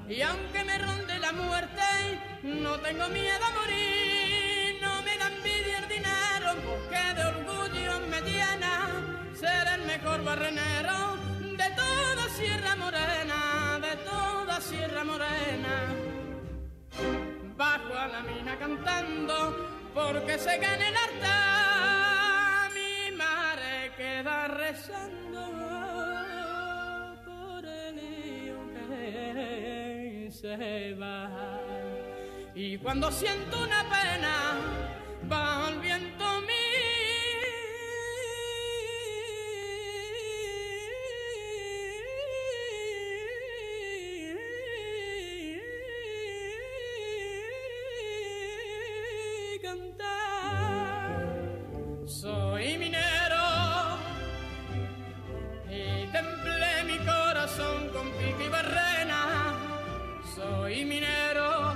Y aunque me ronde la muerte, no tengo miedo a morir. No me da envidia el dinero, porque de orgullo me llena ser el mejor barrenero de toda Sierra Morena, de toda Sierra Morena. Bajo a la mina cantando, porque se gane el altar. Mi madre queda rezando por el hijo que se va. Y cuando siento una pena, va el viento soy minero y templé mi corazón con pico y barrena. Soy minero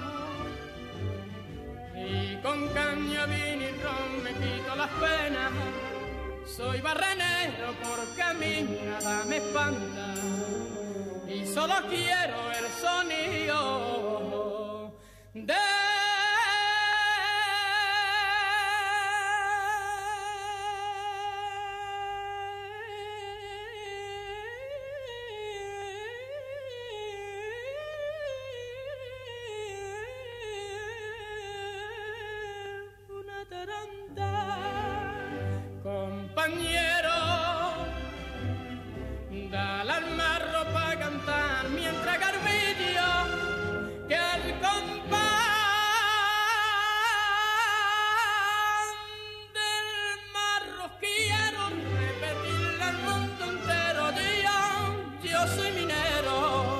y con caña, vino y ron me quito las penas. Soy barrenero porque a mí nada me espanta y solo quiero el sonido de compañero, da la alma ropa a cantar mientras Garbillo, que el compás del marro quiero repetirle al mundo entero. Yo soy minero.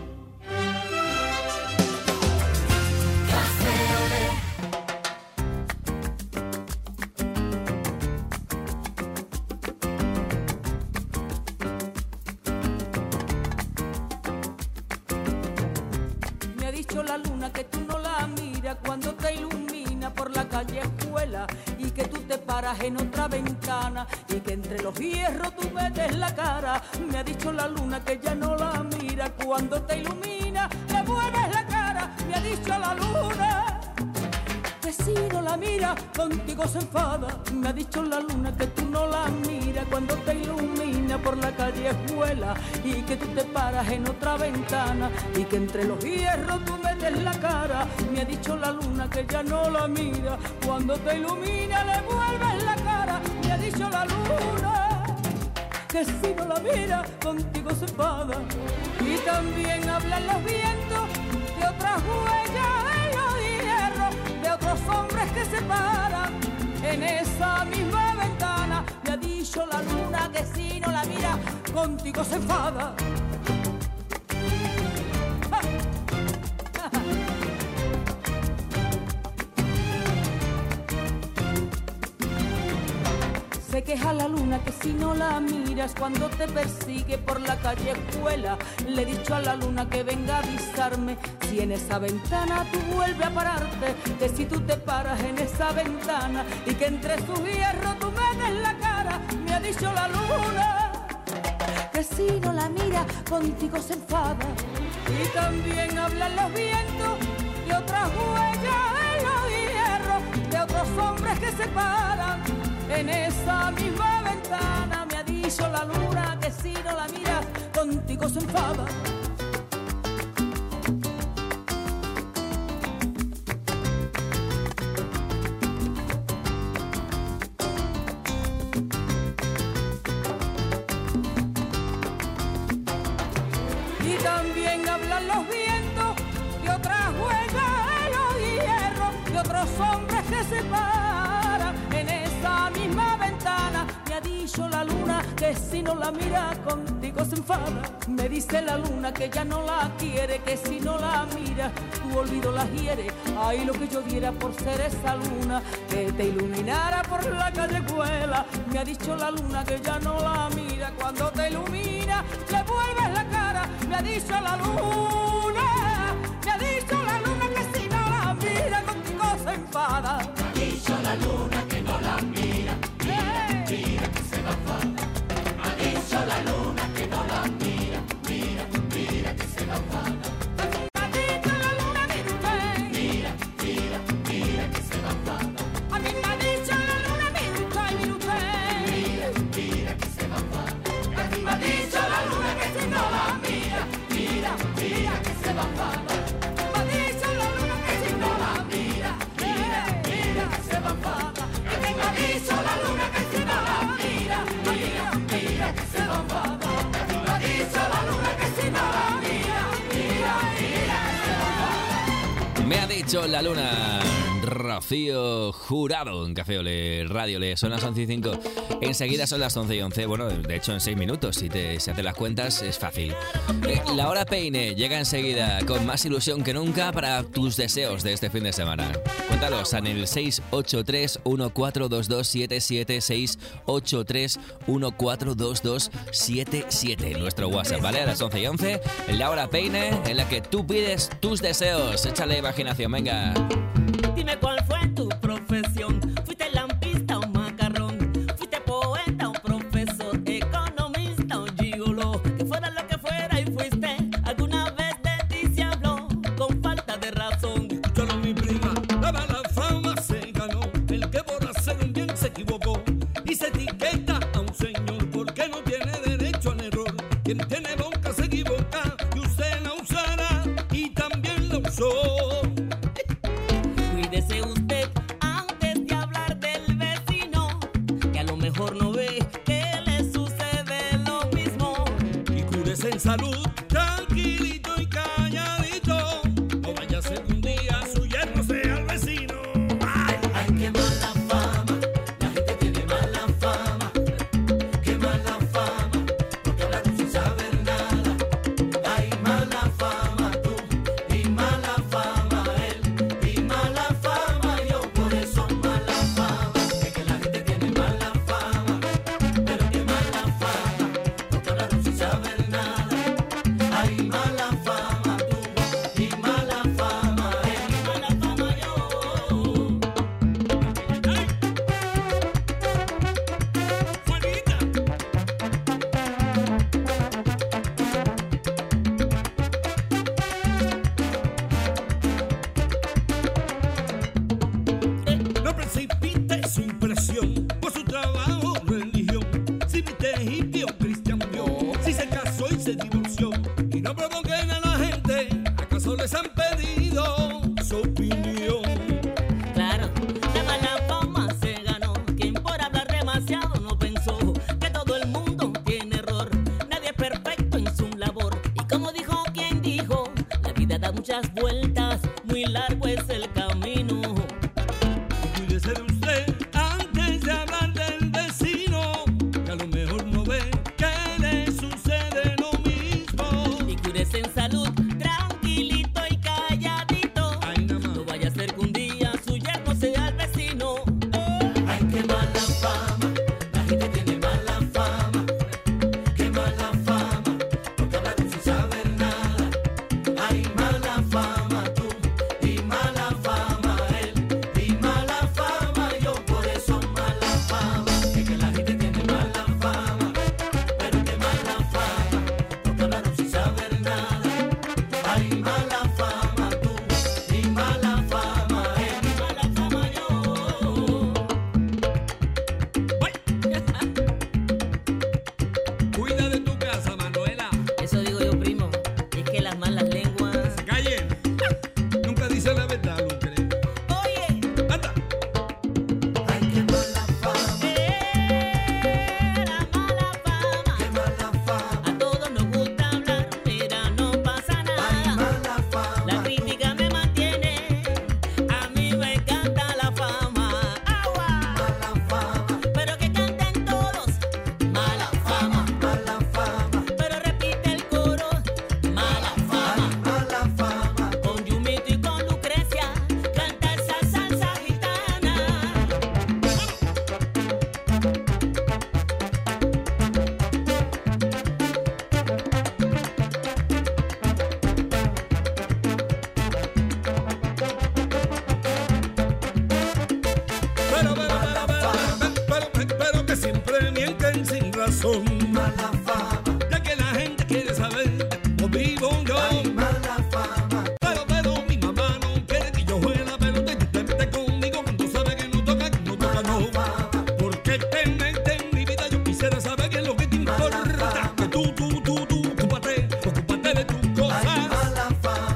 La luna que tú no la miras cuando te ilumina por la calle Escuela, y que tú te paras en otra ventana y que entre los hierros tú metes la cara. Me ha dicho la luna que ya no la mira cuando te ilumina, le vuelves la cara. Me ha dicho la luna que si no la mira contigo se enfada. Me ha dicho la luna que tú no la miras cuando te ilumina por la calle Escuela, y que tú te paras en otra ventana y que entre los hierros tú metes la cara. Me ha dicho la luna que ya no la mira cuando te ilumina, le vuelves la cara. Me ha dicho la luna que si no la mira contigo se enfada. Y también hablan los vientos de otras huellas en los hierros, de otros hombres que se paran en esa misma ventana. Me ha dicho la luna que si no la mira contigo se enfada. Se queja la luna que si no la miras cuando te persigue por la calle Escuela. Le he dicho a la luna que venga a avisarme si en esa ventana tú vuelves a pararte, que si tú te paras en esa ventana y que entre sus hierros tú metes la cara. Me ha dicho la luna que si no la mira contigo se enfada. Y también hablan los vientos de otras huellas en los hierros, de otros hombres que se paran en esa misma ventana. Me ha dicho la luna que si no la miras contigo se enfada. Y también hablan los vientos de otras huellas en los hierros, de otros hombres que se paran en esa misma ventana. Me ha dicho la luna que si no la mira contigo se enfada. Me dice la luna que ya no la quiere, que si no la mira tu olvido la hiere. Ay, lo que yo diera por ser esa luna que te iluminara por la calle Escuela. Me ha dicho la luna que ya no la mira cuando te ilumina, le vuelves la cara. Me ha dicho la luna, me ha dicho la luna que si no la mira contigo se enfada. Me ha dicho la luna que no la mira, mira, mira que se va a enfadar. Me ha dicho la luna que no la mira, mira, mira que se va a enfadar. va a enfadar. Me ha dicho la luna que si no la mira, mira, mira que se va a enfadar. Es que me ha dicho la luna que si no la mira, mira, mira que se va a enfadar. Me ha dicho la luna que si no la mira, mira, mira que se va a enfadar. Me ha dicho la luna. Rocío Jurado en Café Ole Radio. Son las 11:05. Enseguida son las 11:11. Bueno, de hecho en 6 minutos. Si haces las cuentas es fácil. La hora peine llega enseguida con más ilusión que nunca para tus deseos de este fin de semana. Cuéntalos en el 683-142277, 683-142277, nuestro WhatsApp, ¿vale? A las 11:11, en la hora peine en la que tú pides tus deseos. Échale imaginación, venga. Dime cuál fue tu profesión. ¿Fuiste lampista o macarrón? ¿Fuiste poeta o profesor? ¿Economista o gigoló? Que fuera lo que fuera y fuiste. ¿Alguna vez de ti se habló con falta de razón? Escúchalo mi prima, la mala fama se ganó. El que por hacer un bien se equivocó. Y se etiqueta a un señor porque no tiene derecho al error. Quien tiene boca se equivoca y usted la usará y también la usó. Cuídese usted antes de hablar del vecino, que a lo mejor no ve que le sucede lo mismo. Y cúrese en salud, tranquilito y calladito. No vaya a ser que un día su yerno sea el vecino. ¡Ay! Ay, qué mala fama, la gente tiene mala fama. Qué mala fama, porque hablaron sin saber nada. Ay, mala fama tú, y mala fama él, y mala fama yo, por eso mala fama. Es que la gente tiene mala fama, pero qué mala fama, porque hablaron sin saber nada. Ay, mala fama tú, y mala fama él, y mala fama yo. ¡Juanita! No precipite su impresión por su trabajo o religión. Si viste hippie o cristian vio, si se casó y se divorció. Y no provoquen a la gente, ¿acaso les han pedido su opinión? Claro, la mala fama se ganó. Quien por hablar demasiado no pensó que todo el mundo tiene error. Nadie es perfecto en su labor. Y como dijo quien dijo, la vida da muchas vueltas, muy largo es el camino. Cuídese de usted antes de hablar del vecino, que a lo mejor no ve que le sucede lo mismo. Y cúrese en salud, tranquilito y calladito. Ay, nada más. No vaya a ser que un día su yerno sea el vecino. Ay, qué mala fama, la gente tiene mala fama. Qué mala fama, porque hablaron sin saber nada. Ay, mala fama tú, y mala fama él, y mala fama yo, por eso mala fama. Es que la gente tiene mala fama, pero qué mala fama, porque hablaron sin saber nada. Ay, mala fama tú, y mala fama él, y mala fama yo. Cuida de tu casa, Manuela. Eso digo yo, primo. Es que las malas lenguas. Calle. Nunca dice la verdad, Lucre. Oye, Anda. Ay, qué mala fama, la mala fama. qué mala fama, A todos nos gusta hablar, mira, no pasa ay, nada. mala fama. La crítica me mantiene, a mí me encanta la fama. ¡Agua! Mala fama, Pero que canten todos, mala fama. mala fama, Pero repite el coro, mala fama. mala fama, Con Yumito y con Lucrecia, canta esa salsa gitana. Pero que siempre mienten sin razón. mala fama, Ya que la gente quiere saber cómo vivo yo. ay, mala fama, Pero mi mamá no quiere que yo juegue la pelota y tú te metes conmigo cuando sabe que no toca, no. Porque te metes en mi vida, yo quisiera saber qué es lo que te importa. Que tú, ocúpate de tus ay, cosas. mala fama,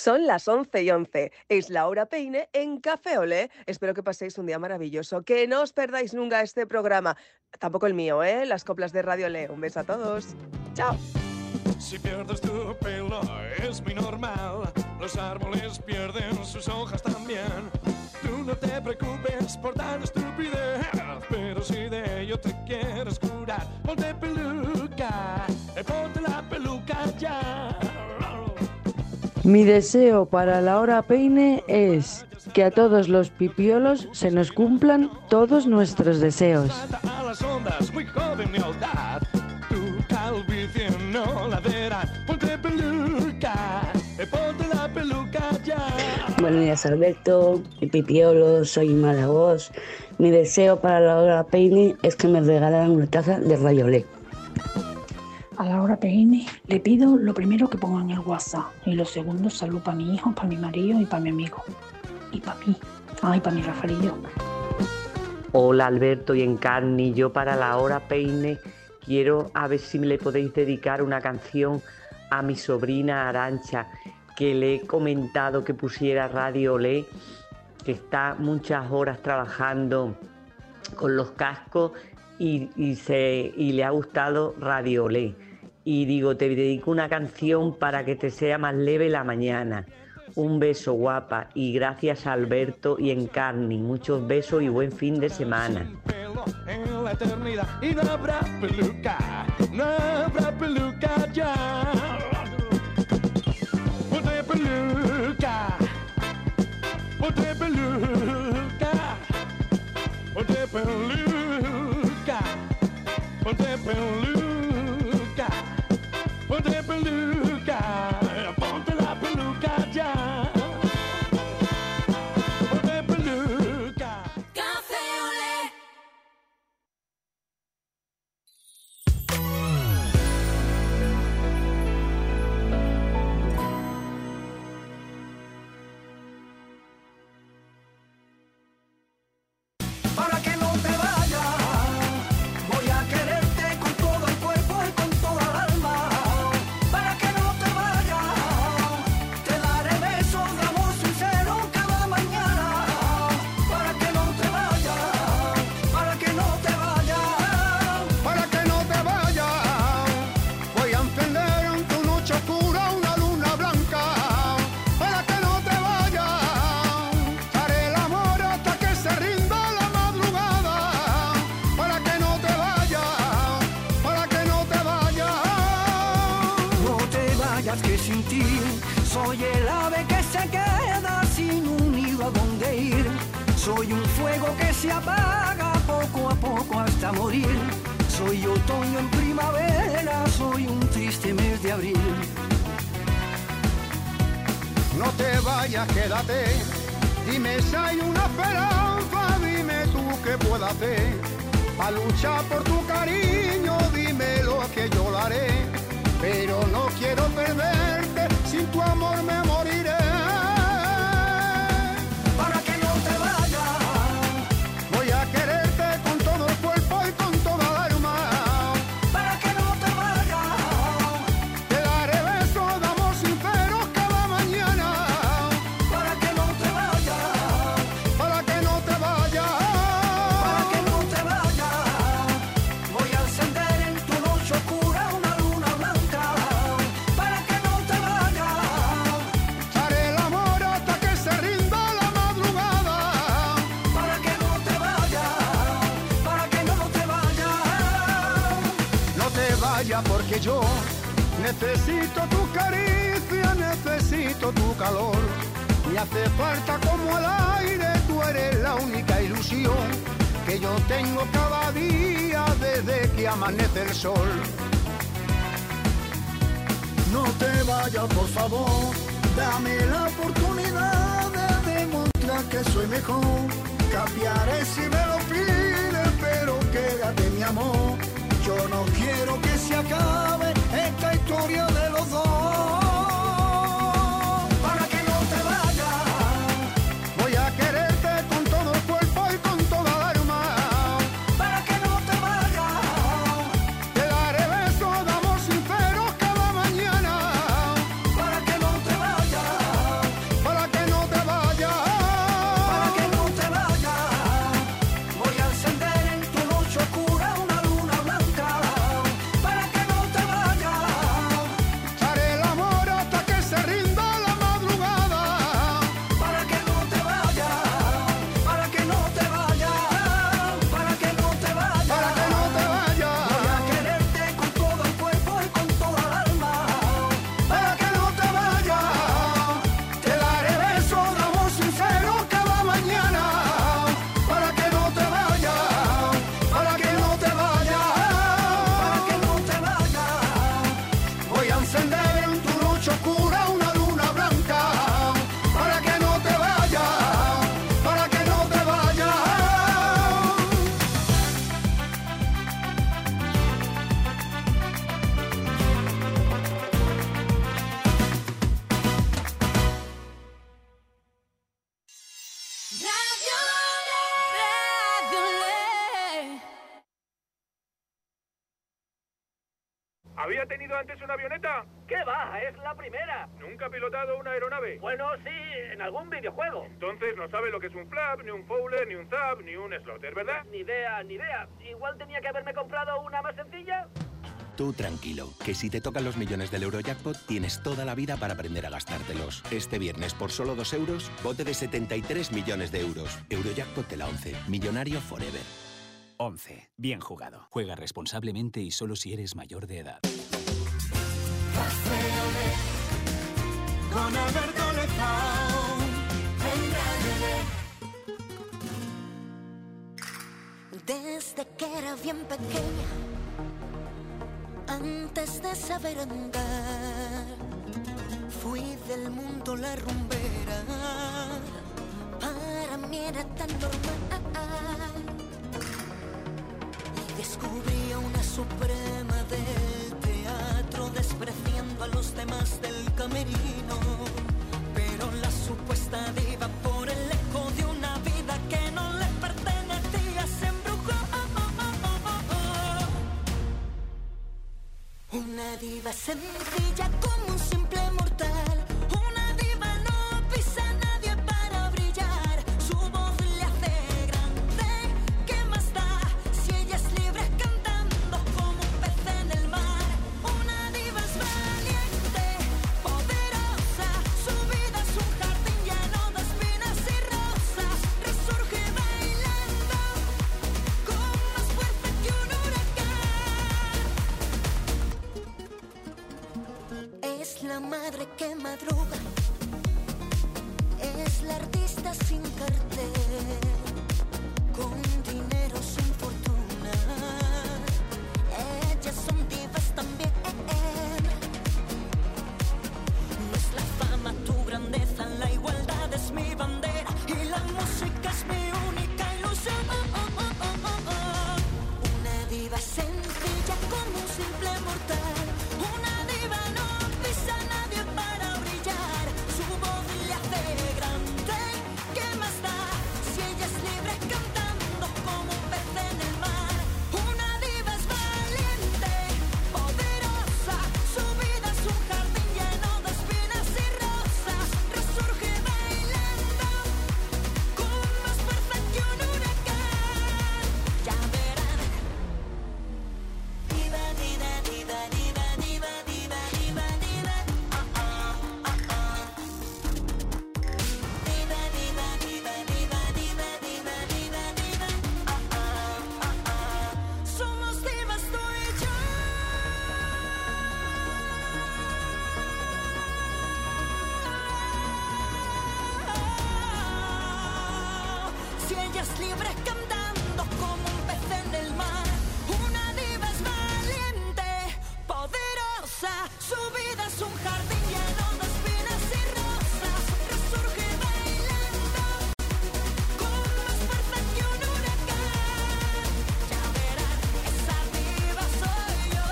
Son las 11:11. Es la hora peine en Café Olé. Espero que paséis un día maravilloso. Que no os perdáis nunca este programa. Tampoco el mío, ¿eh? Las coplas de Radio Olé. Un beso a todos. ¡Chao! Si pierdes tu pelo es muy normal. Los árboles pierden sus hojas también. Tú no te preocupes por tan estupidez. Pero si de ello te quieres curar, ponte peluca. Ponte la peluca ya. Mi deseo para la hora peine es que a todos los pipiolos se nos cumplan todos nuestros deseos. A las ondas, muy joven mi edad. Tu calvicie no la verá. Ponte peluca. Ponte la peluca ya. Buenos días, Alberto y Pipiolo, soy Malagos. Mi deseo para la hora peine es que me regalaran una taza de Radio Olé. A la hora peine le pido lo primero que pongan en el WhatsApp y lo segundo salud para mi hijo, para mi marido y para mi amigo y para mí, y para mi Rafaelillo. Hola Alberto y Encarni, yo para la hora peine quiero a ver si me le podéis dedicar una canción a mi sobrina Arancha, que le he comentado que pusiera Radio Olé, que está muchas horas trabajando con los cascos y le ha gustado Radio Olé. Y digo, te dedico una canción para que te sea más leve la mañana. Un beso, guapa, y gracias a Alberto y Encarni. Muchos besos y buen fin de semana. En la eternidad y no habrá peluca, no habrá peluca ya. Ponte peluca, ponte peluca, ponte peluca, ponte peluca, ponte peluca, ponte la peluca ya. Ponte peluca. Café Olé. Para que no te vayas, voy a quererte con todo el cuerpo y con toda el alma. Para que no te vayas, te daré besos de amor sincero cada mañana. Para que no te vayas, para que no te vayas, para que no te vayas, voy a encender en tu noche oscura una luna blanca. Para que no te vayas, haré el amor hasta que se rinda la madrugada. Para que no te vayas, para que no te vayas. No te vayas que sin ti soy el ave que se queda sin un nido a donde ir. Soy un fuego que se apaga poco a poco hasta morir. Soy otoño en primavera, soy un triste mes de abril. No te vayas, quédate. Dime si hay una esperanza, dime tú qué puedo hacer. A luchar por tu cariño, dime lo que yo lo haré. Pero no quiero perderte, sin tu amor me moriré. Para que no te vayas, voy a quererte con todo el cuerpo y con toda el alma. Para que no te vayas, te daré besos de amor sincero cada mañana. Para que no te vayas, para que no te vayas, para que no te vayas, voy a encender en tu noche oscura una luna blanca. Para que no te vayas, haré el amor hasta que se rinda la madrugada. Para que no te vayas, para que no te vayas. No te vayas porque yo necesito tu caricia, necesito tu calor. Me hace falta como el aire, tú eres la única ilusión que yo tengo cada día desde que amanece el sol. No te vayas, por favor, dame la oportunidad de demostrar que soy mejor. Cambiaré si me lo pides, pero quédate mi amor. Yo no quiero que se acabe esta historia de los dos. Para que no te vayas, voy a quererte con todo el cuerpo y con toda el alma. Para que no te vayas, te daré besos de amor sincero cada mañana. Para que no te vayas, ¿Había tenido antes una avioneta? ¿Qué va? Es la primera. ¿Nunca ha pilotado una aeronave? Bueno, sí, en algún videojuego. Entonces no sabe lo que es un flap, ni un fowler, ni un zap, ni un slotter, ¿verdad? Ni idea, ni idea. Igual tenía que haberme comprado una más sencilla. Tú tranquilo, que si te tocan los millones del Eurojackpot, tienes toda la vida para aprender a gastártelos. Este viernes, por solo 2 euros, bote de 73 millones de euros. Eurojackpot de la 11. Millonario forever. 11. Bien jugado. Juega responsablemente y solo si eres mayor de edad. Con Alberto Lezao, Desde que era bien pequeña, antes de saber andar, fui del mundo la rumbera. Para mí era tan normal. Y descubrí a una suprema del teatro, despreciando a los demás del camerino. Pero la supuesta diva, por el eco de una vida que no le pertenecía, se embrujó. Una diva sencilla como un simple mortal. Una diva no pisa a nadie para brillar. Su voz le hace grande. ¿Qué más da si ella es libre cantando como un pez en el mar? Una diva es valiente, poderosa. Su vida es un jardín lleno de espinas y rosas. Resurge bailando con más fuerza que un huracán. Es la madre que madruga, es la artista sin cartel, con dinero sin fortuna. Ellas son divas también. No es la fama tu grandeza, la igualdad es mi bandera y la música es mi única ilusión. Una diva sencilla como un simple mortal. Una diva no pisa a nadie para brillar. Su voz le hace grande. ¿Qué más da si ella es libre cantando como un pez en el mar? Una diva es valiente, poderosa. Su vida es un jardín lleno de espinas y rosas. Resurge bailando con más fuerza que un huracán. Ya verán. Diva, diva, diva, diva, diva, diva, diva, diva. Diva, diva, diva, diva, diva, diva, diva, diva. Somos divas tú y yo. Si ella es libre cantando como un pez en el mar. Una diva es valiente, poderosa. Su vida es un jardín lleno de espinas y rosas. Resurge bailando con más fuerza que un huracán. Ya verán, esa diva soy yo.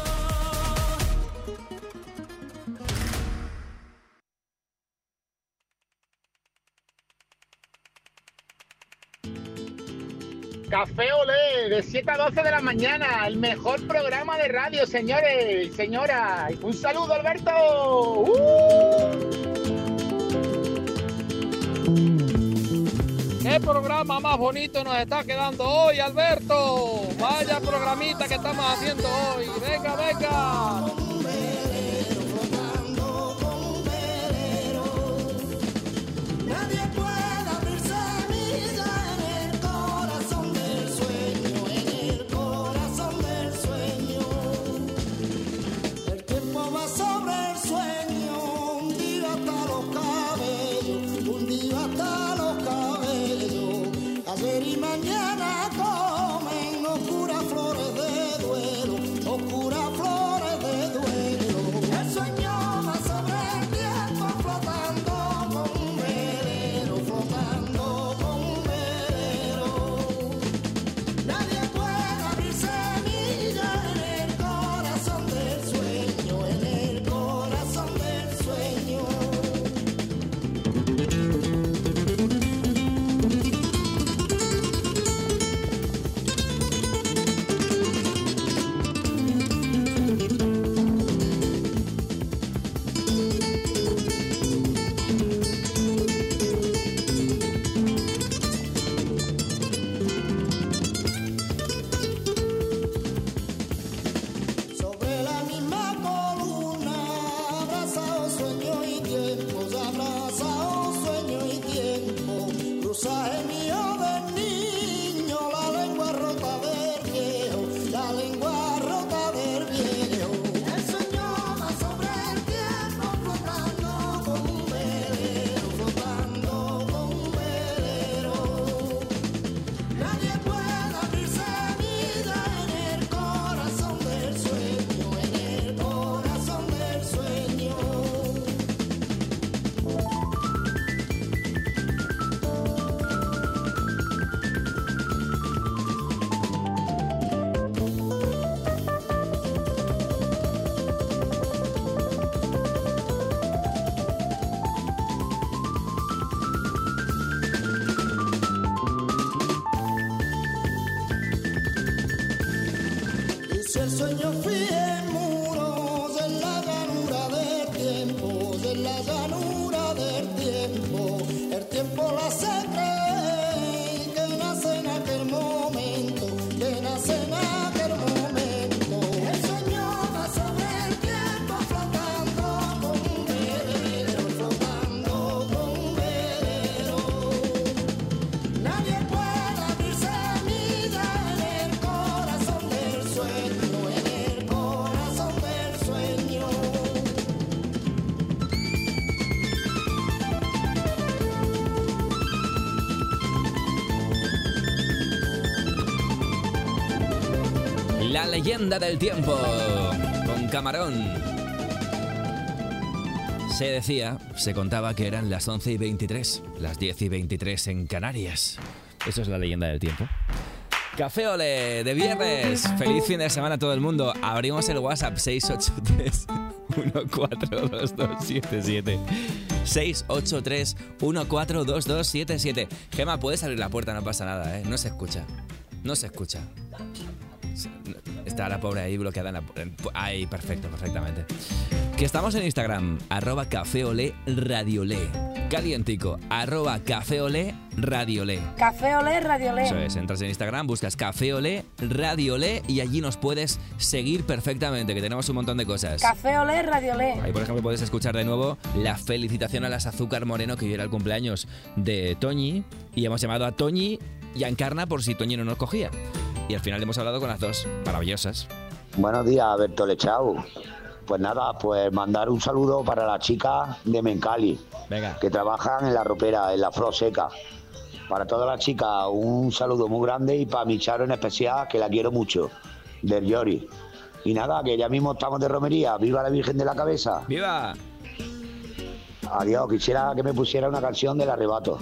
Café Olé, de 7 a 12 de la mañana, el mejor programa de radio, señores y señoras. Un saludo, Alberto. ¿Qué programa más bonito nos está quedando hoy, Alberto? Vaya programita que estamos haciendo hoy. Venga, venga. nadie puede abrir semilla en el corazón del sueño, en el corazón del sueño. El tiempo va sobre el sueño, un día hasta los cabellos, un día hasta los cabellos. Ayer y mañana comen oscuras flores de duelo, oscuras flores de duelo. La leyenda del tiempo con Camarón. Se contaba que eran las 11:23, las 10:23 en Canarias. Eso es la leyenda del tiempo. Café Olé de viernes. Feliz fin de semana a todo el mundo. Abrimos el WhatsApp 683-142277. 683-142277. Gema, puedes abrir la puerta, no pasa nada, ¿eh? No se escucha. Está la pobre ahí bloqueada en la... Ahí, perfectamente. Que estamos en Instagram, @cafeolé_radiolé. Calientico, @cafeolé_radiolé. Café Olé, Radio Olé. Eso es, entras en Instagram, buscas Café Olé, Radio Olé y allí nos puedes seguir perfectamente, que tenemos un montón de cosas. Café Olé, Radio Olé. Ahí, por ejemplo, puedes escuchar de nuevo la felicitación a las Azúcar Moreno, que hoy era el cumpleaños de Toñi, y hemos llamado a Toñi y a Encarna por si Toñi no nos cogía. Y al final hemos hablado con las dos, maravillosas. Buenos días, Bertole Chau. Pues nada, pues mandar un saludo para las chicas de Mencali, que trabajan en la ropera, en la Flor Seca. Para todas las chicas, un saludo muy grande y para mi Charo en especial, que la quiero mucho, del Yori. Y nada, que ya mismo estamos de romería. ¡Viva la Virgen de la Cabeza! ¡Viva! Adiós, quisiera que me pusiera una canción del Arrebato.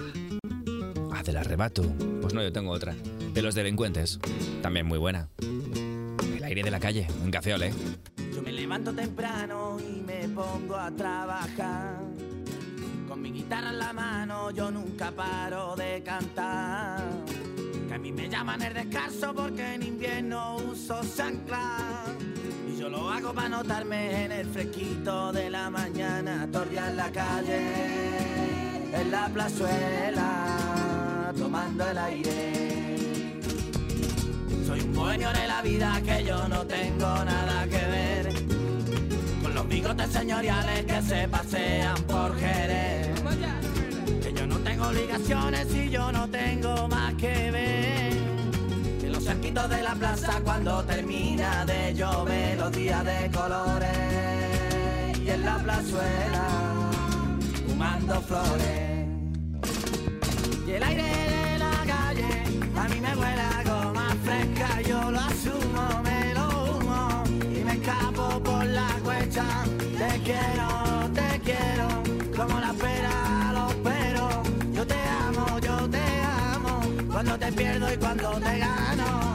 Ah, del Arrebato. Pues no, yo tengo otra. De los Delincuentes. También muy buena. El aire de la calle, un Café Olé. Yo me levanto temprano y me pongo a trabajar. Con mi guitarra en la mano yo nunca paro de cantar. Que a mí me llaman el descalzo porque en invierno uso chancla. Y yo lo hago para notarme en el fresquito de la mañana. Torrear en la calle, en la plazuela, tomando el aire. Soy un bohemio de la vida, que yo no tengo nada que ver con los bigotes señoriales que se pasean por Jerez. Que yo no tengo obligaciones y yo no tengo más que ver que los cerquitos de la plaza cuando termina de llover, los días de colores, y en la plazuela fumando flores. Y el aire de la calle a mí me huele a goma fresca, yo lo asumo, me lo humo y me escapo por la cuesta. Te quiero, como la pera los peros. Yo te amo, cuando te pierdo y cuando te gano.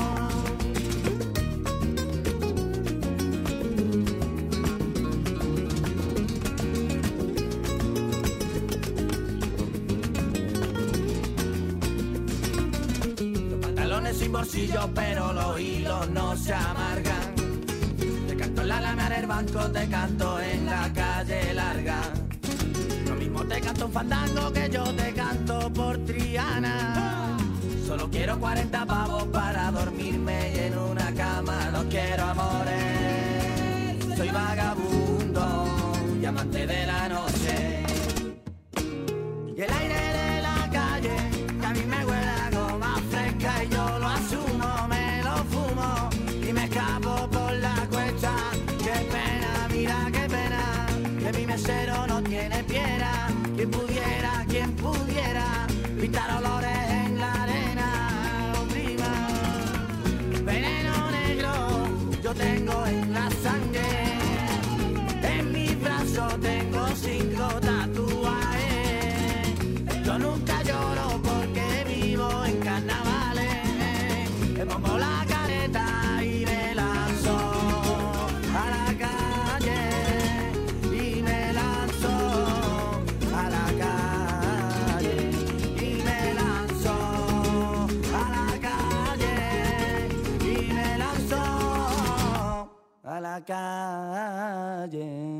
Sin bolsillo, pero los hilos no se amargan. Te canto en la lana del banco, te canto en la calle larga. Lo mismo te canto un fandango que yo te canto por Triana. Solo quiero 40 pavos para dormirme y en una cama. No quiero amores, soy vagabundo y amante de la noche. Y el aire de la calle, que a mí me huele a goma fresca y yo lo asumo, me lo fumo y me escapo por la cuesta. Qué pena, mira qué pena, que mi mesero no tiene piedra. Quien pudiera pintar olores en la arena, oh prima. Veneno negro yo tengo en la sangre, en mis brazos tengo 5 tatuajes. Yo nunca lloro porque vivo en carnavales. Me pongo la careta y me lanzo a la calle. Y me lanzo a la calle. Y me lanzo a la calle. Y me lanzo a la calle.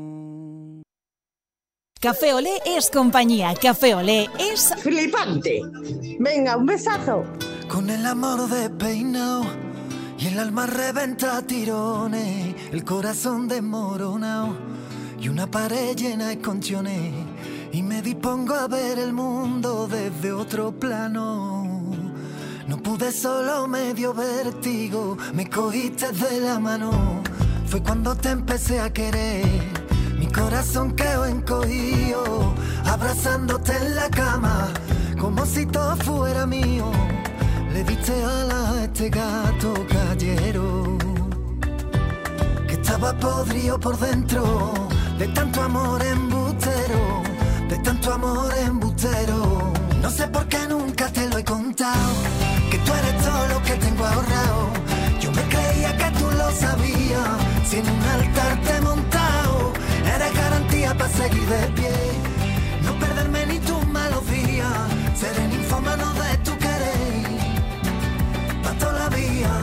Café Olé es compañía, Café Olé es... ¡Flipante! Venga, un besazo. Con el amor despeinado y el alma reventa a tirones, el corazón desmoronado y una pared llena de esconciones, y me dispongo a ver el mundo desde otro plano. No pude, solo me dio vértigo, me cogiste de la mano. Fue cuando te empecé a querer, mi corazón quedó encogido, abrazándote en la cama, como si todo fuera mío. Le diste alas a este gato callejero. callejero, que estaba podrido por dentro, de tanto amor embustero, de tanto amor embustero. No sé por qué nunca te lo he contado, que tú eres todo lo que tengo ahorrado. Yo me creía que tú lo sabías, si en un altar te he montado, eres garantía para seguir de pie, no perderme ni tus malos días, ser el ninfómano de tu querer, pa' toda la vida.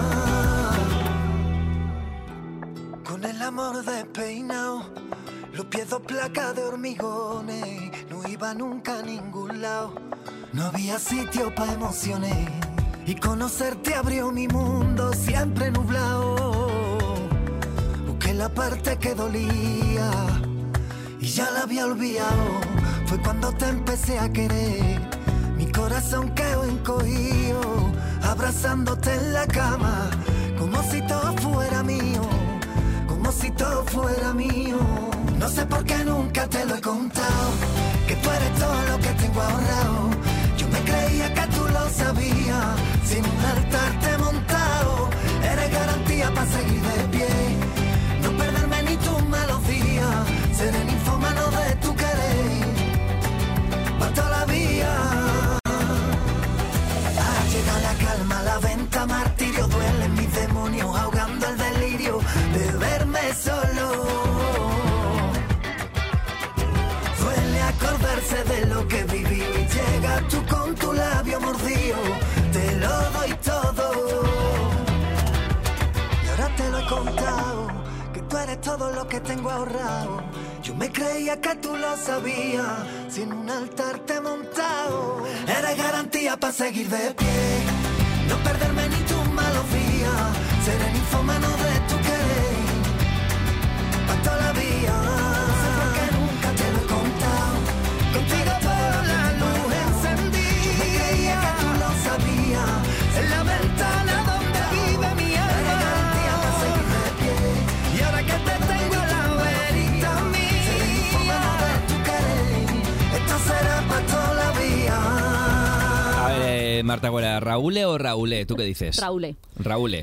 Con el amor despeinado, los pies dos placas de hormigones, no iba nunca a ningún lado, no había sitio pa' emociones, y conocerte abrió mi mundo siempre nublado. Busqué la parte que dolía y ya la había olvidado. Fue cuando te empecé a querer, mi corazón quedó encogido, abrazándote en la cama, como si todo fuera mío, como si todo fuera mío. No sé por qué nunca te lo he contado, que tú eres todo lo que tengo ahorrado. Yo me creía que tú lo sabías, sin un altar te he montado, eres garantía para seguir de pie, no perderme ni tus malos días, ser el ninfómano de tu querer, pa' toda la vida. Ha llegado la calma, la venta, martirio, duelen mis demonios, ahogando el delirio de verme solo. Duele acordarse de lo que viví, llega tú con tu labio mordido, te lo doy todo. Y ahora te lo he contado, que tú eres todo lo que tengo ahorrado. Yo me creía que tú lo sabías, sin un altar te he montado, eres garantía para seguir de pie, no perderme ni tus malos días, ser el ninfómano de tu querer, pa' toda la vida. No sé por qué nunca te lo he contado, contigo por la luz encendí. Yo me creía que tú lo sabías, en la ventana donde vive mi alma, eres garantía para seguir de pie, y ahora que te tengo a la verita a mí, ser el ninfómano de tu querer, esto será pa' toda la vida. A ver, Marta Güera, ¿Raúle o Raúle? ¿Tú qué dices? Raúle. Raúle.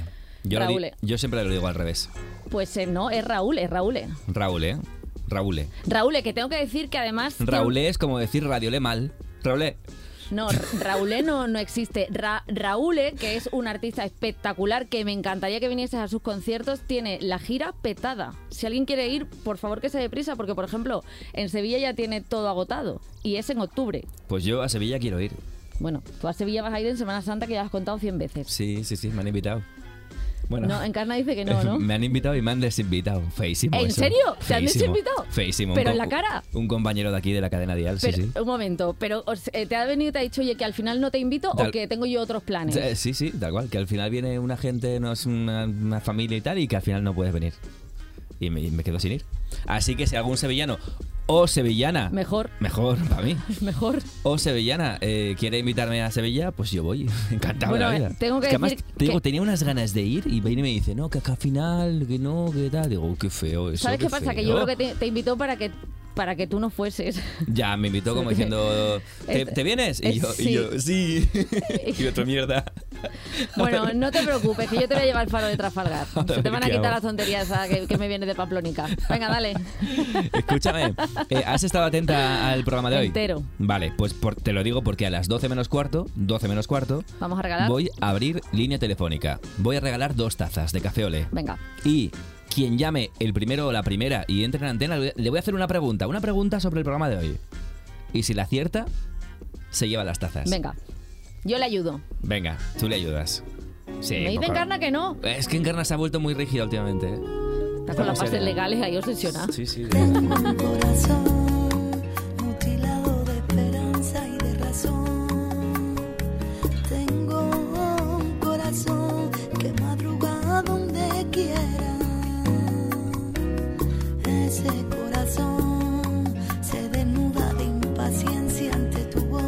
Yo siempre lo digo al revés. Pues no, es Raúl, es Raúle. Raúle. Raúle. Raúle, que tengo que decir que además... Raúle es como decir radiole mal. Raúle. No, Raúle no existe. Raúle, que es un artista espectacular que me encantaría que vinieses a sus conciertos, tiene la gira petada. Si alguien quiere ir, por favor que se dé prisa, porque por ejemplo, en Sevilla ya tiene todo agotado y es en octubre. Pues yo a Sevilla quiero ir. Bueno, tú a Sevilla vas a ir en Semana Santa, que ya has contado 100 veces. Sí, me han invitado. Bueno, no, Encarna dice que no, ¿no? Me han invitado y me han desinvitado. Feísimo. ¿En eso. serio? ¿Te han Feísimo. desinvitado? Feísimo. ¿Pero en la cara? Un compañero de aquí de la cadena Dial, Pero, sí. Un momento, pero ¿te ha venido y te ha dicho, oye, que al final no te invito o que tengo yo otros planes? Sí, tal cual. Que al final viene una gente, no es una familia y tal, y que al final no puedes venir. Y me quedo sin ir. Así que si algún sevillano o sevillana... Mejor para mí. Mejor. O sevillana quiere invitarme a Sevilla, pues yo voy. Encantado bueno, de la vida. Tengo que además, decir te digo, tenía unas ganas de ir y viene y me dice, no, que acá al final, que no, que tal. Digo, qué feo eso. ¿Sabes qué pasa? Que yo creo que te invitó para que tú no fueses. Ya, me invitó como diciendo, ¿te vienes? Y yo, sí. Y otra mierda. Bueno, no te preocupes, que yo te voy a llevar al faro de Trafalgar. Se te van a quitar las tonterías que me viene de Pamplónica. Venga, dale. Escúchame, ¿has estado atenta al programa de hoy? Entero. Vale, pues te lo digo porque a las 12 menos cuarto, vamos a regalar. Voy a abrir línea telefónica. Voy a regalar 2 tazas de café olé. Venga. Y quien llame el primero o la primera y entre en antena, le voy a hacer una pregunta sobre el programa de hoy. Y si la acierta, se lleva las tazas. Venga, yo le ayudo. Venga, tú le ayudas. Sí, me dice Encarna que no. Es que Encarna se ha vuelto muy rígida últimamente. Está con las bases legales ahí obsesionada. Sí. Tengo un corazón mutilado de esperanza y de razón. Tengo un corazón que madruga donde quiera. Ese corazón se desnuda de impaciencia ante tu voz.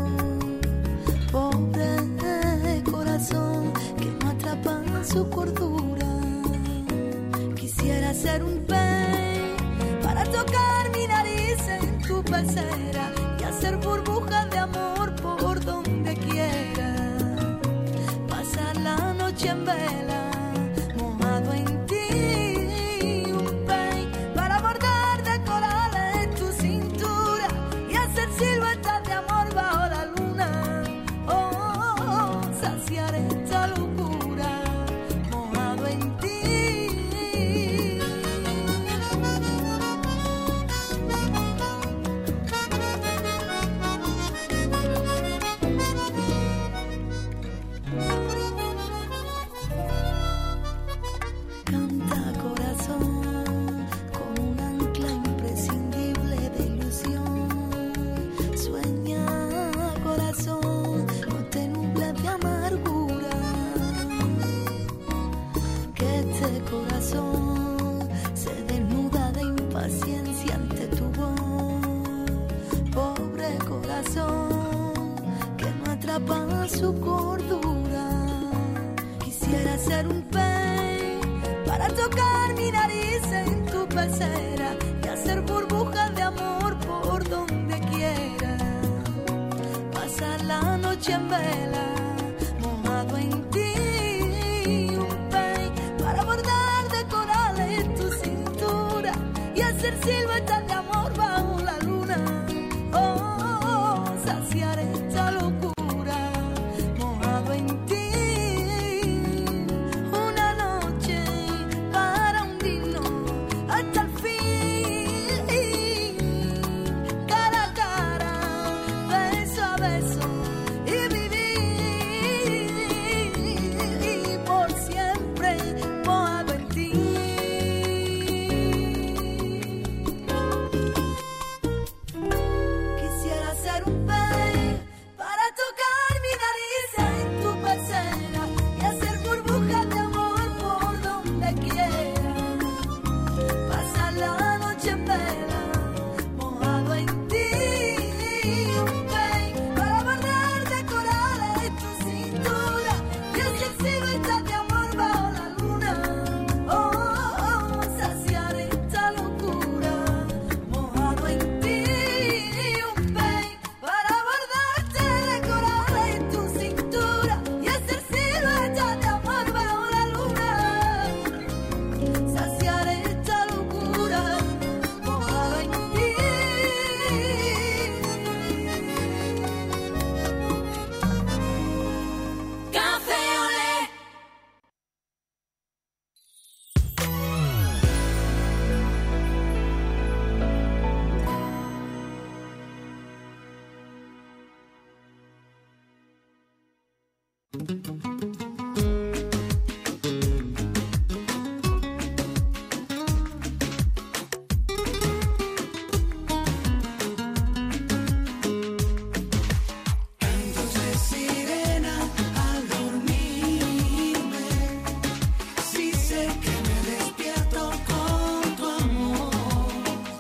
Pobre corazón que no atrapa su cordura. Quisiera ser un pez para tocar mi nariz en tu pecera y hacer burbujas de amor por donde quiera. Pasar la noche en vela escapa su cordura. Quisiera ser un pez para tocar mi nariz en tu pecera y hacer burbujas de amor por donde quiera. Pasar la noche en vela, mojado en ti, un pez para bordar de corales tu cintura y hacer siluetas de amor bajo la luna. Oh, saciar esta locura, mojado en ti. Una noche para hundirnos hasta el fin, cara a cara, beso a beso y vivir por siempre mojado en ti. Quisiera ser un pez para tocar mi nariz en tu pecera y hacer burbujas de amor por donde quiera. Pasar la noche en vela, mojado en ti, un pez para bordar de corales tu cintura y hacer siluetas de amor bajo la luna. Oh, saciar esta locura, mojado en ti, un pez para bordarte de corales tu cintura y hacer siluetas de amor bajo la luna. Saciar esta locura, mojado en ti. Café Olé. Cantos de sirena al dormirme. Sí sé que me despierto con tu amor.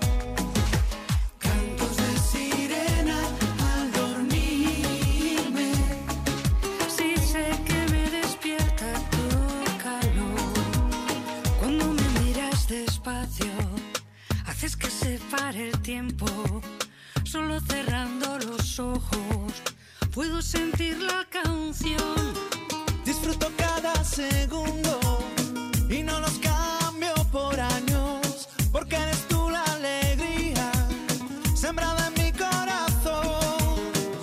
Cantos de sirena al dormirme. Sí sé que me despierta tu calor. Cuando me miras despacio, haces que se pare el tiempo. Solo cerrando los ojos, puedo sentir la canción. Disfruto cada segundo y no los cambio por años, porque eres tú la alegría sembrada en mi corazón.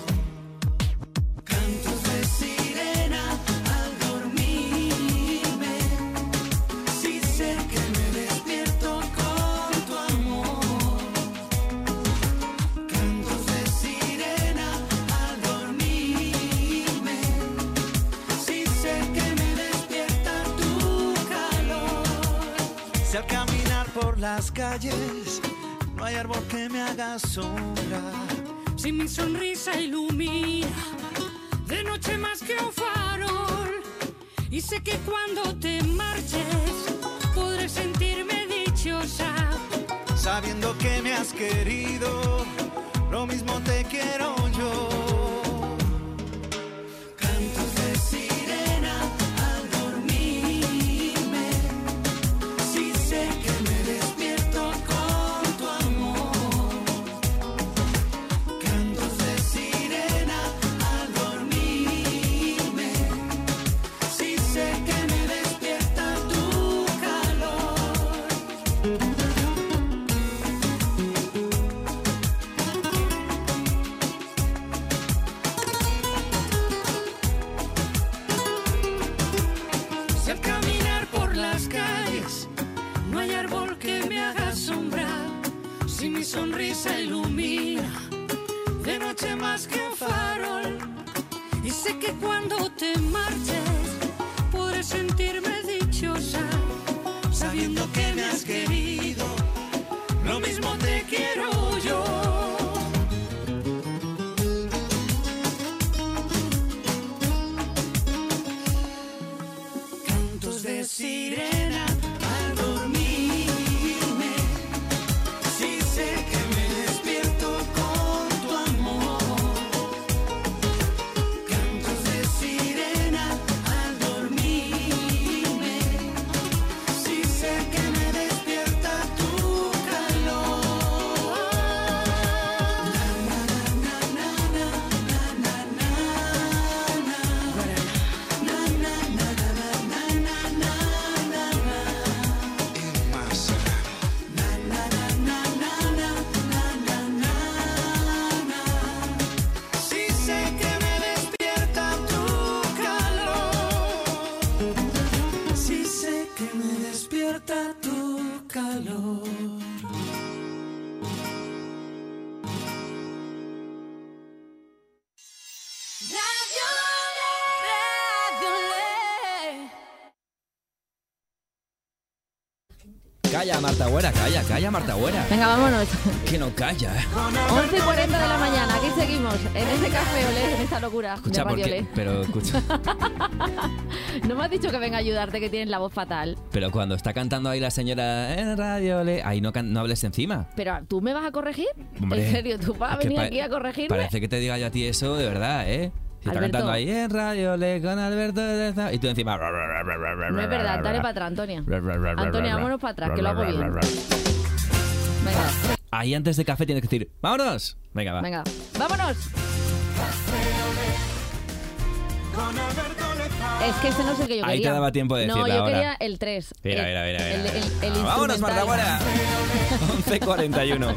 Cantos de sirena al dormirme. Sí sé que me despierto con tu amor. Cantos de sirena al dormirme. Sí sé que me despierta tu calor. Si al caminar por las calles no hay árbol que me haga sombra. Si mi sonrisa ilumina de noche más que un farol. Y sé que cuando te marches podré sentirme dichosa. Sabiendo que me has querido, lo mismo te quiero yo. Cantos de sirena al dormirme. Sí sé que me despierto con tu amor. Cantos de sirena al dormirme. Sí sé que me despierta tu calor. Si al caminar por las calles no hay árbol que me haga sombra. Si mi sonrisa ilumina de noche más que un farol. Y sé que cuando te marches podré sentirme dichosa. Sabiendo que me has querido, lo mismo te quiero yo. Cantos de sirena al dormirme. Sí sé que me despierto con tu amor. Calla, Marta Güera, calla, Marta Güera. Venga, vámonos. Que no calla, 11:40 de la mañana, aquí seguimos, en ese café olé, en esta locura Escucha, de Radio porque, Olé. pero escucha, No me has dicho que venga a ayudarte, que tienes la voz fatal. pero cuando está cantando ahí la señora en Radio Olé, ahí no hables encima. Pero, ¿tú me vas a corregir? Hombre, ¿En serio? ¿Tú vas a es que venir pa- aquí a corregirme? Parece que te diga yo a ti eso de verdad, ¿eh? Si está Alberto. cantando ahí en Radio Olé con Alberto y tú encima. No es verdad, dale para atrás, Antonia. Antonia, vámonos para atrás, que lo hago bien. Venga, Ahí antes de café tienes que decir, ¡vámonos! Venga, va. venga. ¡Vámonos! Es que ese no es el que yo quería. Ahí te daba tiempo de No, decirla yo ahora. quería el 3. Mira. El ¡Vámonos, Marta instrumental. Güera! 11:41.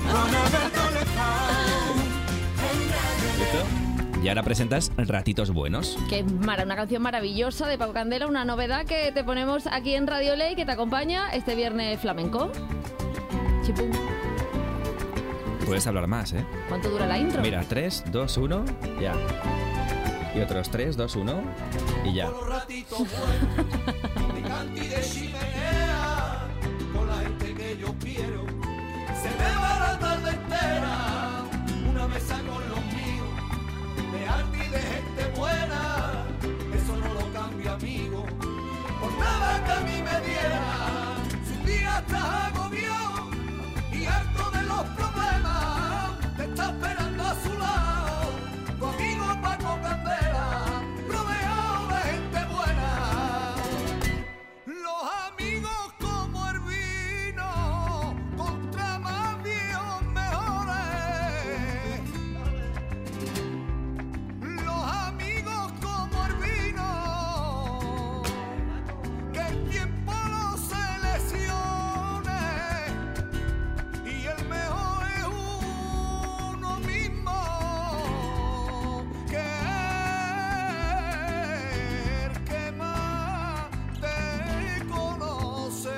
¿Listo? Y ahora presentas Ratitos Buenos. Que es una canción maravillosa de Pau Candela, una novedad que te ponemos aquí en Radio Ley, que te acompaña este viernes flamenco. Chipum. Puedes hablar más, ¿eh? ¿Cuánto dura la intro? Mira, 3, 2, 1, ya. Y otros 3, 2, 1 y ya. Los ratitos buenos, de canti de chimenea, con la gente que yo quiero. Se me va la tarde entera, una mesa con los míos, de arte y de gente buena. Eso no lo cambio, amigo, por nada que a mí me diera. Si un día estás agobiado y harto de los problemas, te está esperando a su lado tu amigo Paco Candela, rodeado de gente buena. Los amigos como el vino, contra más viejos mejores. Los amigos como el vino, que el tiempo los seleccione, y el mejor es uno mismo, que el que más te conoce.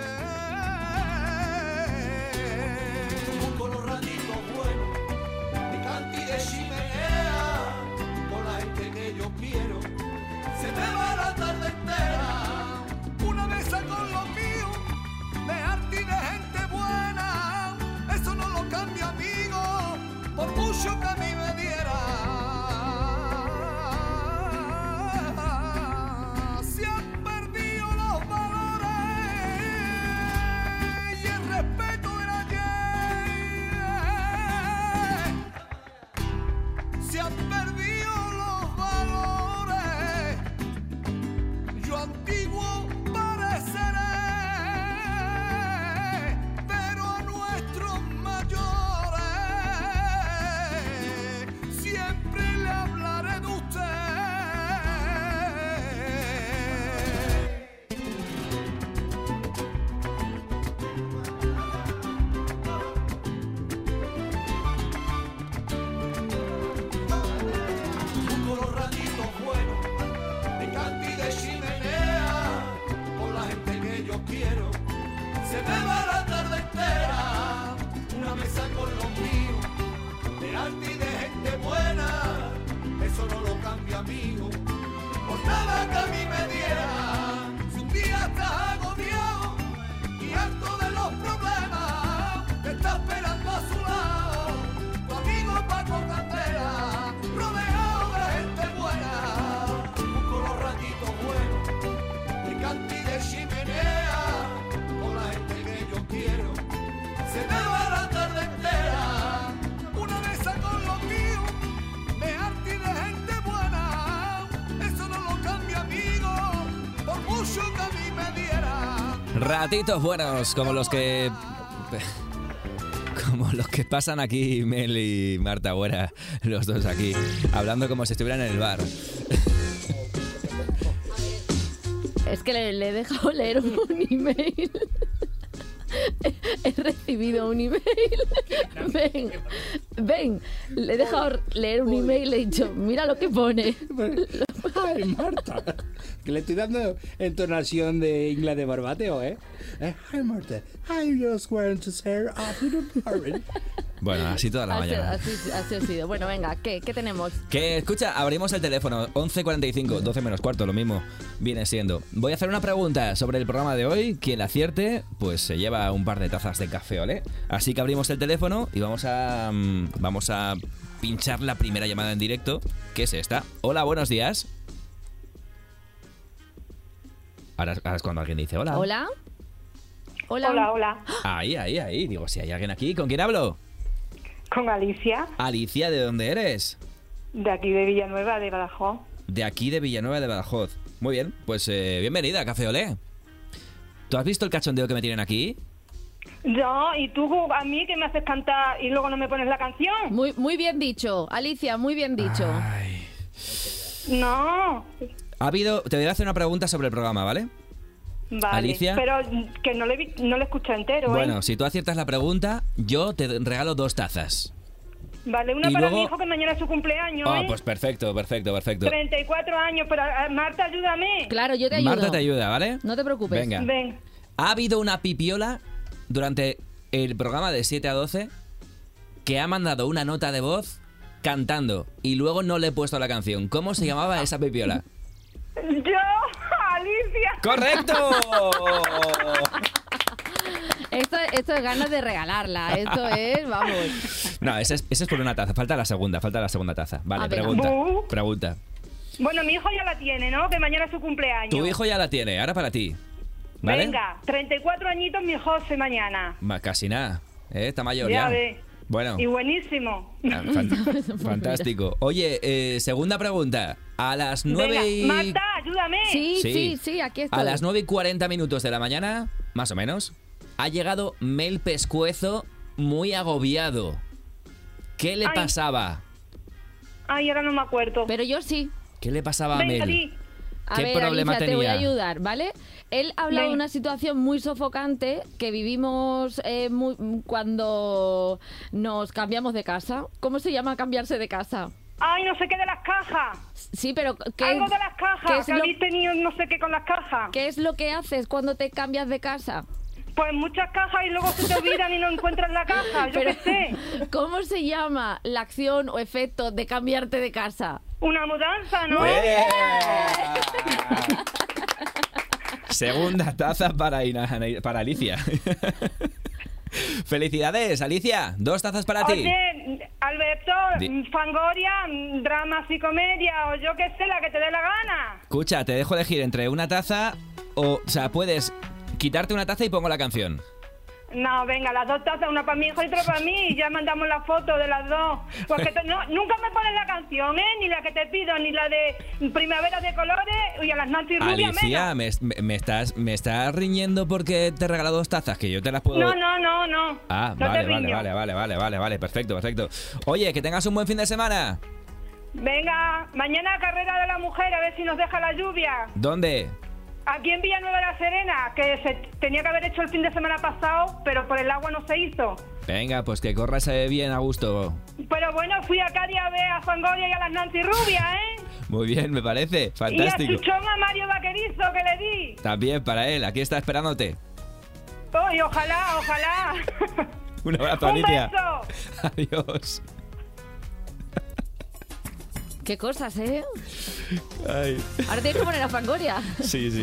Busco los ratitos buenos, de canti de chimenea, con la gente que yo quiero. Se me va la tarde entera, una mesa con los míos, de arte y de gente buena. Eso no lo cambia, amigo, por mucho que a mí me diera. Se han perdido los valores y el respeto del ayer. Se han perdido los valores. Yo antiguo pareceré, pero a nuestros mayores siempre le hablaré de usted. Busco los ratitos buenos, de canti de chimenea, con la gente que yo quiero. Se me va la tarde entera, una mesa con los míos, de arte y de gente buena. Eso no lo cambia, amigo, por nada que a mí me diera. Si un día estás agobiado y harto de los problemas, te está esperando a su lado tu amigo Paco Candela, rodeado de gente buena. Busco los ratitos buenos, de canti de chimenea, con la gente que yo quiero. Se me va la tarde entera, una mesa con los míos, de arte y de gente buena. Eso no lo cambia, amigo, por mucho que a mí me diera. Ratitos buenos, como los que pasan aquí Mel y Marta Güera, los dos aquí, hablando como si estuvieran en el bar. Es que le he dejado leer un email. He recibido un email. Ven, le he dejado leer un email y le he dicho, mira lo que pone. Ay, Marta. Que le estoy dando entonación de inglés de barbateo, ¿eh? Hi, Marta. I just want to say off in the apartment. Bueno, así toda la mañana. Así ha sido. Bueno, venga, ¿qué tenemos? Que escucha, abrimos el teléfono 11:45, 12 menos cuarto, lo mismo viene siendo. Voy a hacer una pregunta sobre el programa de hoy. Quien la acierte, pues se lleva un par de tazas de café olé. Así que abrimos el teléfono y vamos a pinchar la primera llamada en directo, que es esta. Hola, buenos días. Ahora es cuando alguien dice hola. Hola. Hola. Ahí. Digo, si hay alguien aquí, ¿con quién hablo? Con Alicia, Alicia, ¿de dónde eres? de aquí de Villanueva, de Badajoz. De aquí de Villanueva de Badajoz. Muy bien, pues bienvenida a Café Olé. ¿Tú has visto el cachondeo que me tienen aquí? Yo, y tú a mí que me haces cantar y luego no me pones la canción. Muy bien dicho, Alicia, muy bien dicho. No. Te voy a hacer una pregunta sobre el programa, ¿vale? Vale, Alicia. pero que no le escucho entero, Bueno, si tú aciertas la pregunta, yo te regalo 2 tazas. Vale, una y para luego- mi hijo que mañana es su cumpleaños, Pues perfecto. 34 años, pero Marta, ayúdame. Claro, yo te ayudo. Marta te ayuda, ¿vale? No te preocupes. Venga. Ven. Ha habido una pipiola durante el programa de 7 a 12 que ha mandado una nota de voz cantando y luego no le he puesto la canción. ¿Cómo se llamaba esa pipiola? Yo, Alicia. ¡Correcto! Esto es ganas de regalarla. Esto es, vamos. No, ese es por una taza. Falta la segunda taza. Vale, A ver, pregunta. Bueno, mi hijo ya la tiene, ¿no? Que mañana es su cumpleaños. Tu hijo ya la tiene, ahora para ti. ¿Vale? Venga, 34 añitos mi José mañana. Casi nada. Está mayor ya. Ya ves. Bueno. Y buenísimo. Fantástico. Oye, segunda pregunta. A las 9 Venga, y... Marta, ayúdame. Sí, aquí estoy. A las 9:40 de la mañana, más o menos, ha llegado Mel Pescuezo muy agobiado. ¿Qué le pasaba? Ay, ahora no me acuerdo. Pero yo sí. ¿Qué le pasaba a Venga, Mel? di. A ver, problema Alicia, te voy a tenía? ayudar, ¿vale? Él ha hablado de Venga. una situación muy sofocante que vivimos cuando nos cambiamos de casa. ¿Cómo se llama cambiarse de casa? Ay, no sé qué de las cajas. Sí, pero ¿qué, Algo de las qué cajas. es Que habéis tenido no sé qué con las cajas. ¿Qué es lo que haces cuando te cambias de casa? Pues muchas cajas y luego se te olvidan y no encuentras la caja. Yo Pero, qué sé. ¿cómo se llama la acción o efecto de cambiarte de casa? Una mudanza, ¿no? Segunda taza para Alicia. Felicidades, Alicia. 2 tazas para ti. Oye, Alberto, Fangoria, dramas y comedia, o yo qué sé, la que te dé la gana. Escucha, te dejo elegir entre una taza o sea, puedes quitarte una taza y pongo la canción. No, venga, las 2 tazas, una para mi hijo y otra para mí, y ya mandamos la foto de las 2. Porque nunca me pones la canción, ¿eh? Ni la que te pido, ni la de Primavera de Colores, y a las Nancy Rubia Alicia, me estás riñendo porque te he regalado 2 tazas, que yo te las puedo... No. Ah, No te riño. vale, perfecto. Oye, que tengas un buen fin de semana. Venga, mañana carrera de la mujer, a ver si nos deja la lluvia. ¿Dónde? Aquí en Villanueva de la Serena, que se tenía que haber hecho el fin de semana pasado, pero por el agua no se hizo. Venga, pues que corras bien a gusto. Pero bueno, fui a Cádiz a ver a Fangoria y a las Nancy Rubia, ¿eh? Muy bien, me parece. Fantástico. Y a Chuchón a Mario Vaquerizo, que le di. También para él, aquí está esperándote. ¡Ay, ojalá! Un abrazo, ¡Un Alicia. beso! Adiós. Qué cosas, ¿eh? Ay. Ahora tienes que poner a Fangoria. Sí.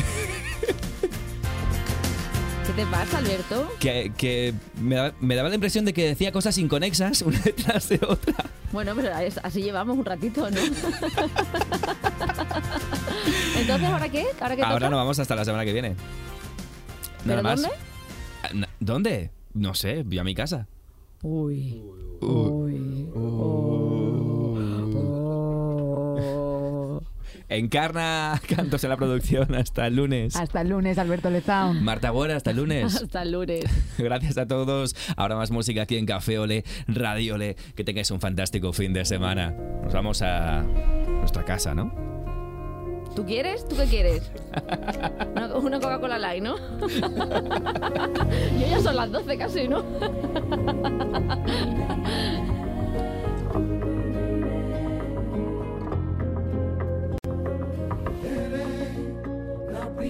¿Qué te pasa, Alberto? Que me daba la impresión de que decía cosas inconexas una detrás de otra. Bueno, pero así llevamos un ratito, ¿no? Entonces, ¿ahora qué? ¿Ahora qué Ahora toca? nos vamos hasta la semana que viene. ¿Pero Nada más. dónde? ¿Dónde? No sé, voy a mi casa. Uy. Encarna Cantos en la producción. Hasta el lunes. Hasta el lunes, Alberto Lezaun. Marta Buena, hasta el lunes. Hasta el lunes. Gracias a todos. Ahora más música aquí en Café Olé, Radio Olé. Que tengáis un fantástico fin de semana. Nos vamos a nuestra casa, ¿no? ¿Tú quieres? ¿Tú qué quieres? Una Coca-Cola Light, ¿no? Yo ya son las 12 casi, ¿no?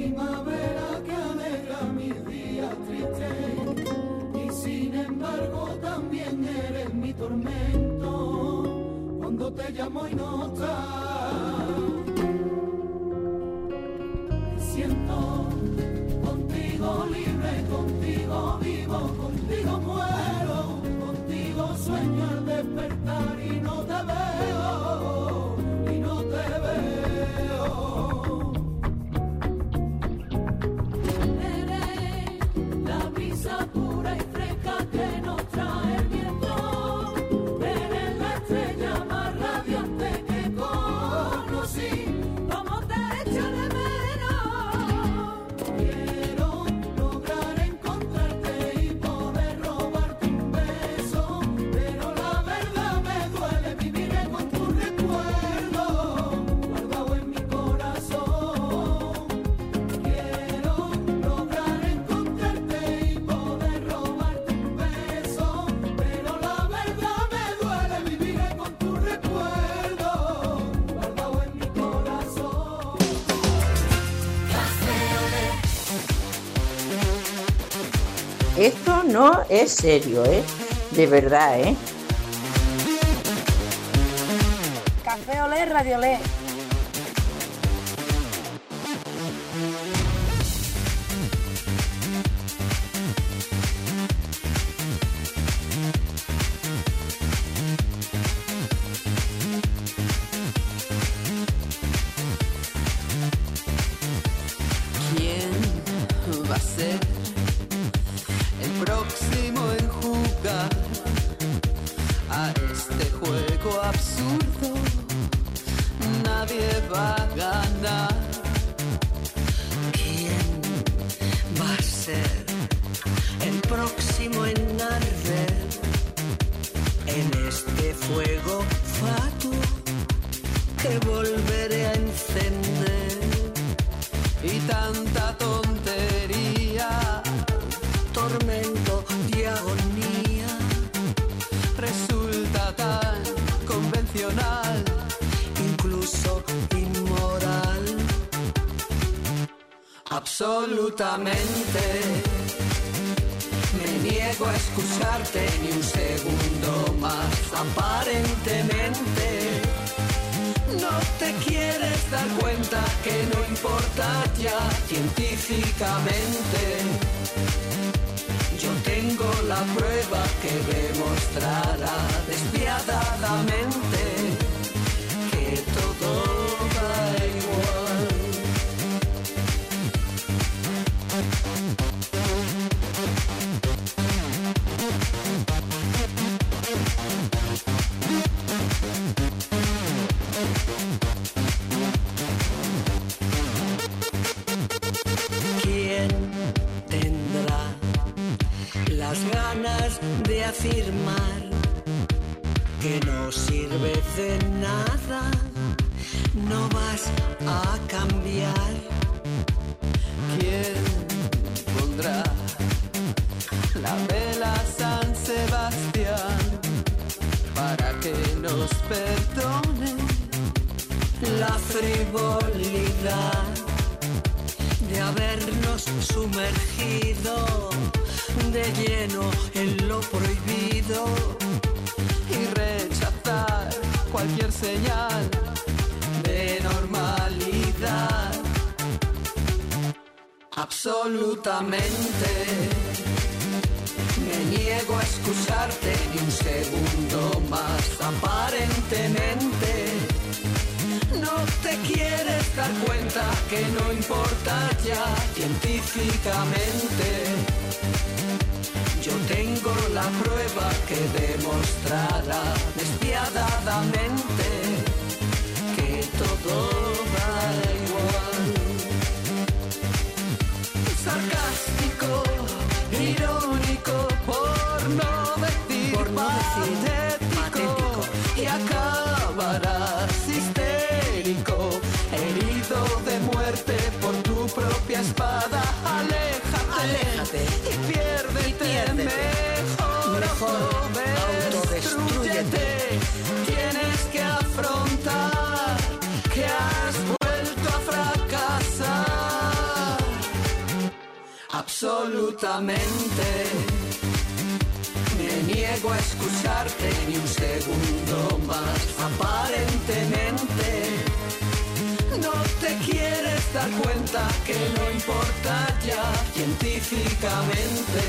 primavera que alegra mis días tristes y sin embargo también eres mi tormento cuando te llamo y no estás. Me siento contigo libre, contigo vivo, contigo muero, contigo sueño al despertar y no te veo, y no te veo. Eres la brisa pura y fresca que nos trae el viento, eres la estrella más radiante que conocí, como te echo de menos. Quiero lograr encontrarte y poder robarte un beso, pero la verdad me duele, viviré con tu recuerdo guardado en mi corazón. Quiero lograr encontrarte y poder robarte un beso, pero la verdad me duele, viviré con tu recuerdo guardado en mi corazón. Esto no es serio, ¿eh? De verdad, ¿eh? Café Olé, Radio Olé. ¿Quién va a ser el próximo en jugar a este juego absurdo? Nadie va a ganar. ¿Quién va a ser el próximo en arder en este fuego fatuo que volveré a encender? Y tanta tontería, tormento y agonía, resulta tan convencional, incluso inmoral. Absolutamente me niego a excusarte ni un segundo más. Aparentemente no te quieres dar cuenta que no importa ya científicamente. Yo tengo la prueba que demostrará despiadadamente que todo da igual. ¿Quién tendrá las ganas de afirmar que no sirve de nada? No vas a cambiar. ¿Quién pondrá la vela a San Sebastián para que nos perdone la frivolidad de habernos sumergido de lleno en lo prohibido y rechazar cualquier señal de normalidad? Absolutamente me niego a excusarte ni un segundo más. Aparentemente no te quieres dar cuenta que no importa ya científicamente. Yo tengo la prueba que demostrará despiadadamente que todo da igual. Sarcástico, irónico, por no decir patético, y acabarás histérico, herido de muerte por tu propia espada. Aléjate y piérdete, mejor autodestrúyete. Tienes que afrontar que has vuelto a fracasar. absolutamente. Me niego a excusarte ni un segundo más, aparentemente. No te quieres dar cuenta que no importa ya científicamente.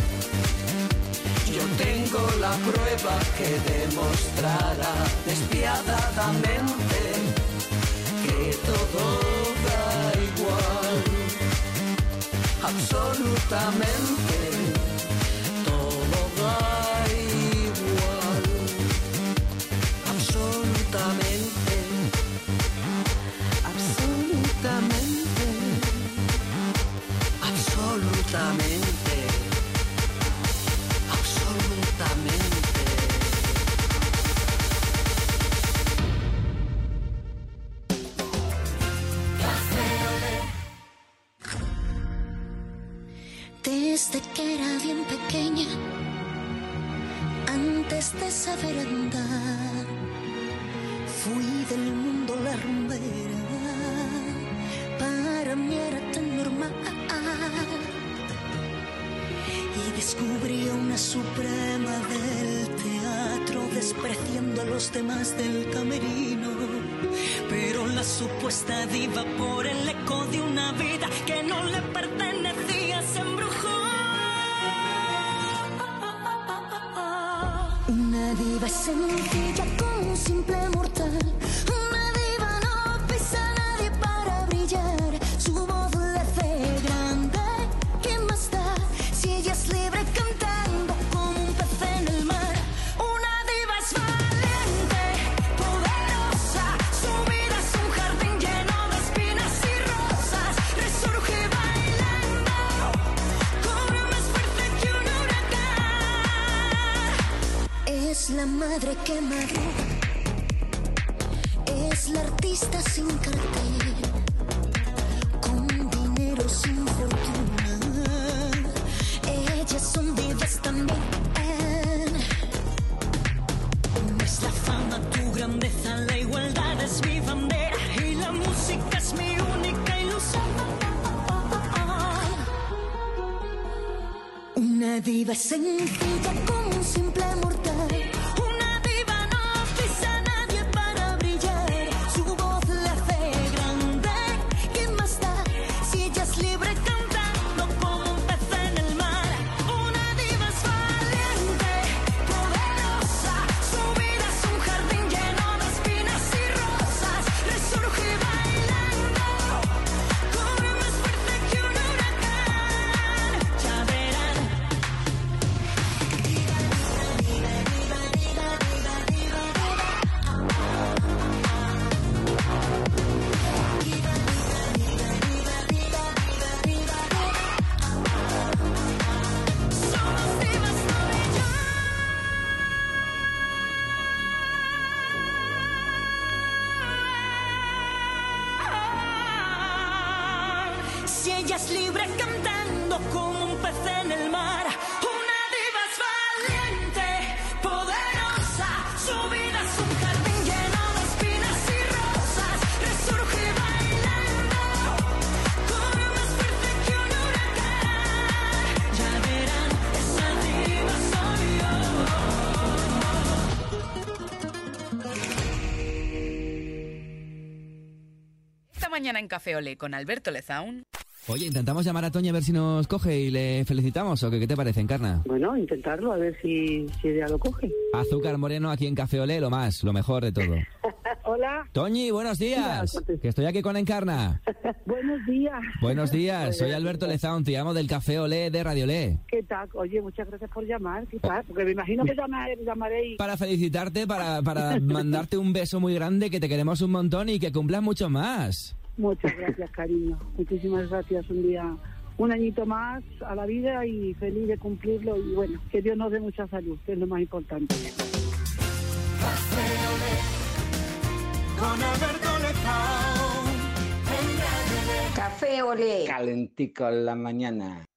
Yo tengo la prueba que demostrará despiadadamente que todo da igual, absolutamente. Todo da igual, absolutamente, absolutamente, absolutamente, absolutamente. Desde que era bien pequeña, antes de saber andar, fui del mundo la rumbera. Para mí era tan normal. Y descubrí a una suprema del teatro, despreciando a los demás del camerino. Pero la supuesta diva, por el eco de una vida que no le pertenecía, se embrujó. Una diva sencilla como un simple mortal. Una diva no pisa a nadie para brillar. Su voz le hace grande. ¿Qué más da si ella es libre cantando como un pez en el mar? Una diva es valiente, poderosa. Su vida es un jardín lleno de espinas y rosas. Resurge bailando, cobra más fuerza que un huracán. Es la madre que madruga, es la artista sin cartel, con dinero sin fortuna. Ellas son divas también. No es la fama tu grandeza, la igualdad es mi bandera y la música es mi única ilusión. Una diva sencilla como un simple mortal. Una diva no pisa a nadie para brillar. Su voz le hace grande. ¿Qué más da si ella es libre cantando como un pez en el mar? Una diva es valiente, poderosa. Su vida es un jardín lleno de espinas y rosas. Resurge bailando, cobra más fuerza que un huracán. Ya verán. Si ella es libre cantando como un pez en el mar. Una diva es valiente, poderosa. Su vida es un jardín lleno de espinas y rosas. Resurge bailando, cobra más fuerza que un huracán. Ya verán, esa diva soy yo. Esta mañana en Café Olé con Alberto Lezaun. Oye, intentamos llamar a Toñi a ver si nos coge y le felicitamos, ¿o qué te parece, Encarna? Bueno, intentarlo, a ver si ella lo coge. Azúcar moreno aquí en Café Olé, lo mejor de todo. Hola. Toñi, buenos días. Que estoy aquí con Encarna. Buenos días. Buenos días, soy Alberto Lezaun, te llamo del Café Olé de Radio Olé. ¿Qué tal? Oye, muchas gracias por llamar, ¿qué tal? Porque me imagino que llamaréis. Para felicitarte, para mandarte un beso muy grande, que te queremos un montón y que cumplas mucho más. Muchas gracias, cariño. Muchísimas gracias. Un añito más a la vida y feliz de cumplirlo. Y bueno, que Dios nos dé mucha salud, que es lo más importante. Con Alberto Lezaun. Café Olé. Calentico en la mañana.